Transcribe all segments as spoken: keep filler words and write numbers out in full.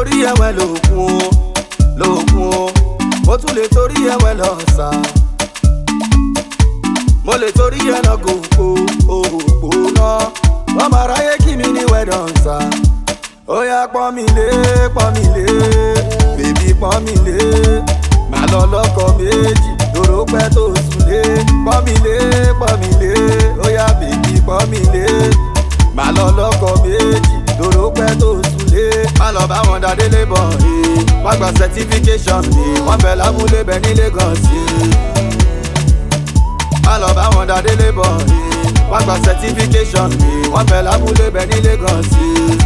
torí ẹ̀wẹ̀ lòkun o lòkun o mo tún lè torí ẹ̀wẹ̀ lọ́sà mo lè torí ẹ̀nà gòkó òpó náà wọ́n máa ráyé kí mi ní wẹ̀dọ̀nsà ó yá pọ́n mi lé pọ́n mi lé bèbí pọ́n mi lé màá lọ lọ́kọ méjì lóró pẹ́ tó sùlé pọ́n mi lé pọ́n mi lé ó yá bèbí pọ́n mi lé màá lọ lọ́kọ méjì lóró pẹ́ tó sùlé má lọ bá wọn dáadé lébọ̀ ẹ̀ wọ́n gba certification ẹ̀ wọ́n bẹ̀ lábúlé bẹ̀ ní Lagos ẹ̀ má lọ bá wọn dáadé lébọ̀ ẹ̀ wọ́n gba certification ẹ̀ wọ́n bẹ̀ lábúlé bẹ̀ ní Lagos ẹ̀.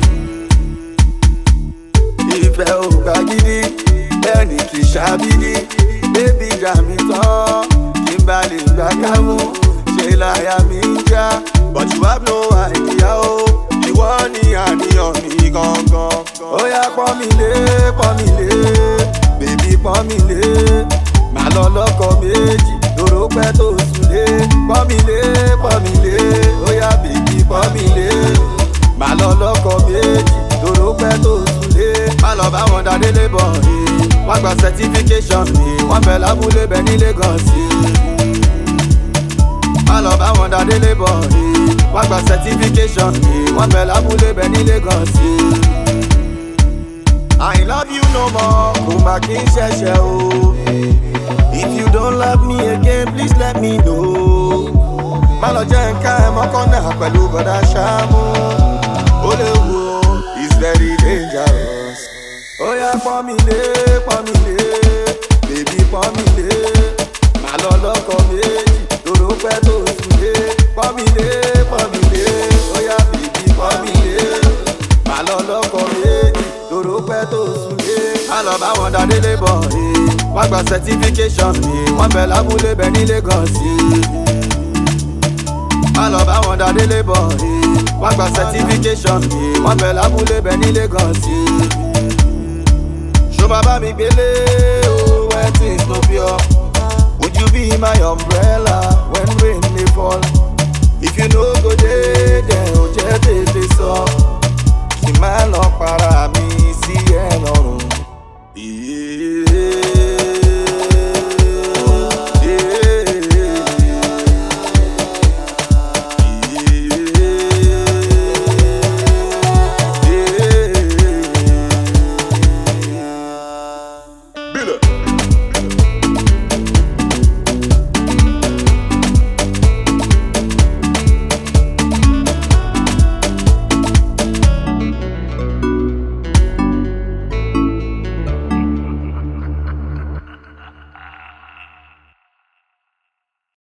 Ìfẹ́ ò gbà gidi ẹni kì í ṣàbídí bébí ìjà mi tán kí n bá lè gbà kámú ṣe láyà mi ń já but you have no idea o ìwọ ni àníyàn mi gangan. Ó yá pọ́n mi lé pọ́n mi lé bèbí pọ́n mi lé màá lọ lọ́kọ méjì lóró pẹ́ tó sùlé pọ́n mi lé pọ́n mi lé ó yá bèbí pọ́n mi lé màá lọ lọ́kọ méjì lóró pẹ́ tó sùlé má lọ bá wọn dáadé lébọ̀ ẹ̀ wọ́n gba certification ẹ̀ wọ́n bẹ̀ lábúlé bẹ̀ ní Lagos ẹ̀ má lọ bá wọn dáadé lébọ̀ ẹ̀ wọ́n gba certification ẹ̀ wọ́n bẹ̀ lábúlé bẹ̀ ní Lagos ẹ̀. I love you no more kò má kí n ṣẹ̀ṣẹ̀ o if you don't love me again please let me know má lọ jẹ́ nǹkan ẹ̀ mọ́kànnà pẹ̀lú bọ̀dá Ṣàmú ó lè wo it's very dangerous. Ó yá pọ́n mi lé pọ́n mi lé bèbí pọ́n mi lé màá lọ lọ́kọ méjì lóró pẹ́ tó sùlé pọ́n mi lé pọ́n mi lé ó yá bèbí pọ́n mi lé màá lọ lọ́kọ méjì lóró pẹ́ tó sùlé má lọ bá wọn dáadé lébọ̀ ẹ̀ wọ́n gba certification ẹ̀ wọ́n bẹ̀ lábúlé bẹ̀ ní Lagos ẹ̀ má lọ bá wọn dáadé lébọ̀ ẹ̀ wọ́n gba certification ẹ̀ wọ́n bẹ̀ lábúlé bẹ̀ ní Lagos ẹ̀. Ṣó máa bá mi gbélé o when things no pure would you be my umbrella.